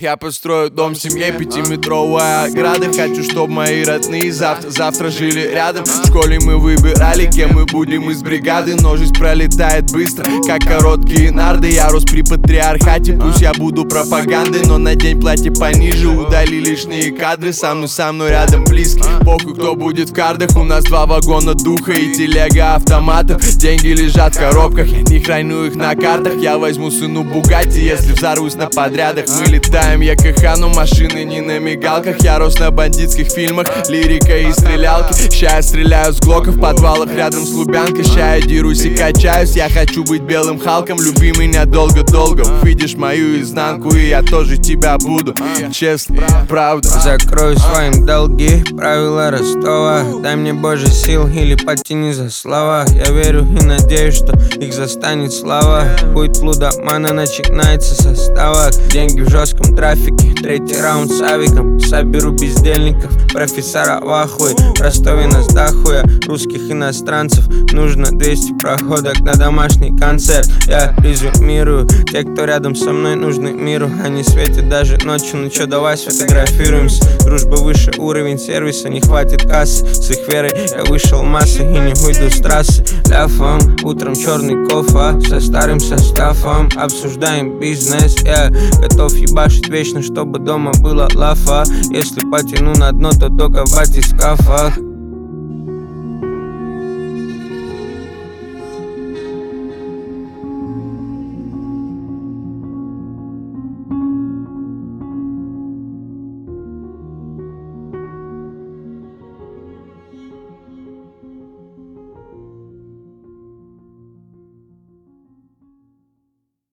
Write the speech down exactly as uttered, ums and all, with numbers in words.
Я построю дом семье, пятиметровая ограда. Хочу, чтоб мои родные завтра, завтра жили рядом. В школе мы выбирали, кем мы будем из бригады. Но жизнь пролетает быстро, как короткие нарды. Я рос при патриархате, пусть я буду пропагандой, но надень платье пониже, удали лишние кадры. Со мной, со мной рядом близкий, похуй, кто будет в кардах. У нас два вагона духа и телега автоматов. Деньги лежат в коробках, я не храню их на картах. Я возьму сыну Бугатти, если взорвусь на подрядах. Мы летаем, я КХ, но машины не на мигалках. Я рос на бандитских фильмах, лирика и стрелялки. Ща я стреляю с глоков в подвалах рядом с Лубянкой. Ща я дерусь и качаюсь, я хочу быть белым Халком. Люби меня долго-долго, увидишь мою изнанку, и я тоже тебя буду, честно, правда. Закрою своим долги, правила Ростова. Дай мне, Боже, сил или потяни за слова. Я верю и надеюсь, что их застанет слава. Путь лудомана начинается со ставок. Деньги в жестком трафике, третий раунд с авиком. Соберу бездельников, профессора в ахуе. В Ростове нас дохуя, русских иностранцев. Нужно двести проходок на домашний концерт. Я резюмирую, те, кто рядом со мной, нужны миру. Они светят даже ночью, ну чё, давай сфотографируемся. Дружба выше, уровень сервиса, не хватит кассы. С их верой я вышел массы и не выйду с трассы. Ляфом, утром черный кофе со старым составом. Обсуждаем бизнес, я готов ебашить вечно, чтобы дома была лафа. Если потяну на дно, то только в батискафах.